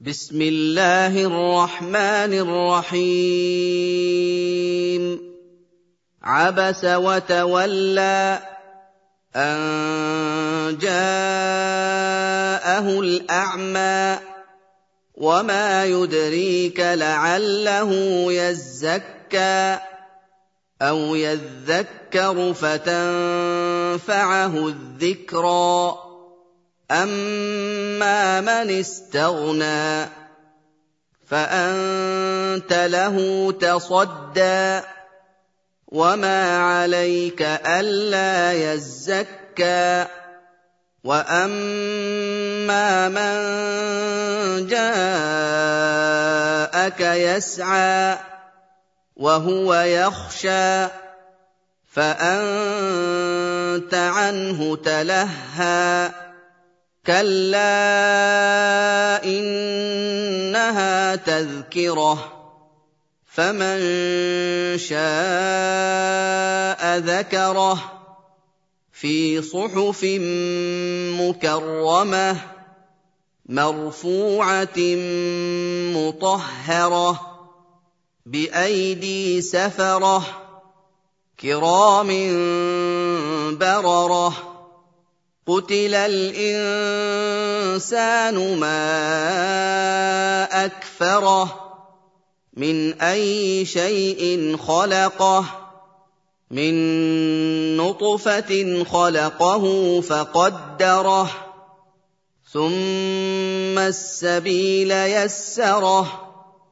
بسم الله الرحمن الرحيم عبس وتولى أن جاءه الأعمى وما يدريك لعله يزكى أو يذكر فتنفعه الذكرى أما من استغنى فأنت له تصدى وما عليك ألا يزكى وأما من جاءك يسعى وهو يخشى فأنت عنه تلهى كلا إنها تذكرة فمن شاء ذكره في صحف مكرمة مرفوعة مطهرة بأيدي سفرة كرام بررة قتل الإنسان ما أكفره من أي شيء خلقه من نطفة خلقه فقدره ثم السبيل يسره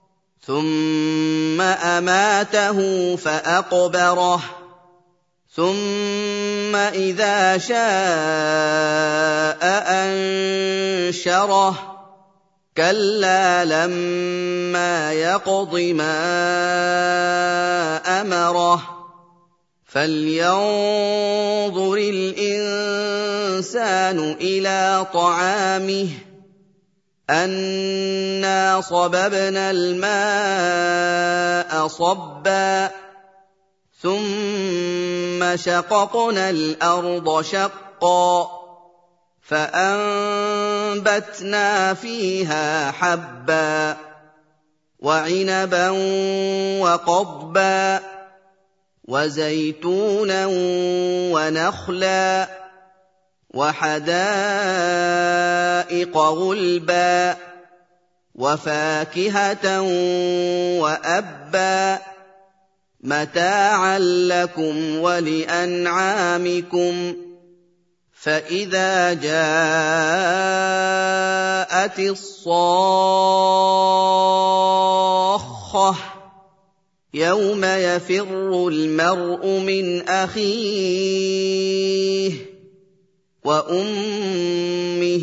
ثم أماته فأقبره ثم إذا شاء أنشره كلا لما يقض ما أمره فلينظر الإنسان إلى طعامه أنا صببنا الماء صبا ثم شققنا الأرض شقا فأنبتنا فيها حبا وعنبا وقضبا وزيتونا ونخلا وحدائق غلبا وفاكهة وأبا متاعا لكم ولأنعامكم فإذا جاءت الصاخة يوم يفر المرء من أخيه وأمه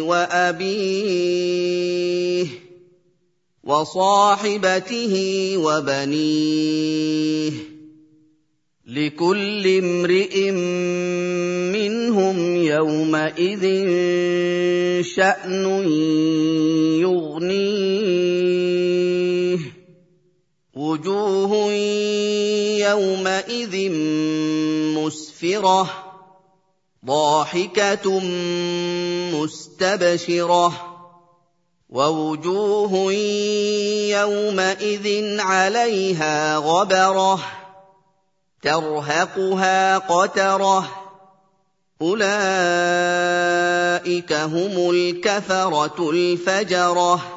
وأبيه وصاحبته وبنيه لكل امرئ منهم يومئذ شأن يغنيه وجوه يومئذ مسفرة ضاحكة مستبشرة ووجوه يومئذ عليها غبرة ترهقها قترة أولئك هم الكفرة الفجرة